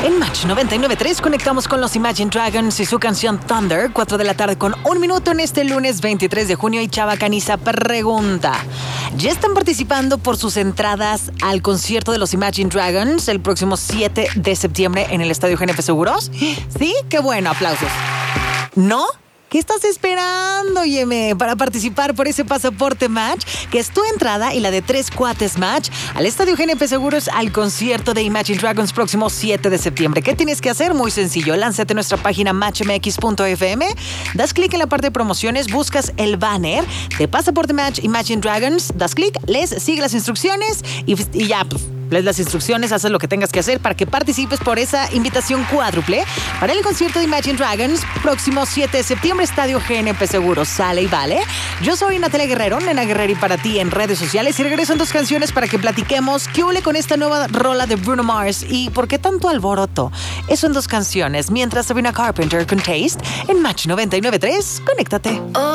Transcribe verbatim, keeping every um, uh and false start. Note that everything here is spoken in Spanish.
En Match noventa y nueve punto tres conectamos con los Imagine Dragons y su canción Thunder, cuatro de la tarde con un minuto en este lunes veintitrés de junio. Y Chava Caniza pregunta, ¿ya están participando por sus entradas al concierto de los Imagine Dragons el próximo siete de septiembre en el Estadio G N P Seguros? Sí, qué bueno, aplausos. ¿No? ¿Qué estás esperando, Yeme, para participar por ese pasaporte Match, que es tu entrada y la de tres cuates Match al Estadio G N P Seguros al concierto de Imagine Dragons próximo siete de septiembre? ¿Qué tienes que hacer? Muy sencillo. Lánzate a nuestra página match m x punto f m, das clic en la parte de promociones, buscas el banner de pasaporte Match Imagine Dragons, das clic, lees, sigue las instrucciones y, y ya, pues, lees las instrucciones, haces lo que tengas que hacer para que participes por esa invitación cuádruple para el concierto de Imagine Dragons próximo siete de septiembre, Estadio G N P Seguros. Sale y vale. Yo soy Natalia Guerrero, Nena Guerrero, y para ti en redes sociales. Y regreso en dos canciones para que platiquemos qué huele con esta nueva rola de Bruno Mars y por qué tanto alboroto. Eso en dos canciones. Mientras Sabrina Carpenter con Taste en Match noventa y nueve punto tres. Conéctate.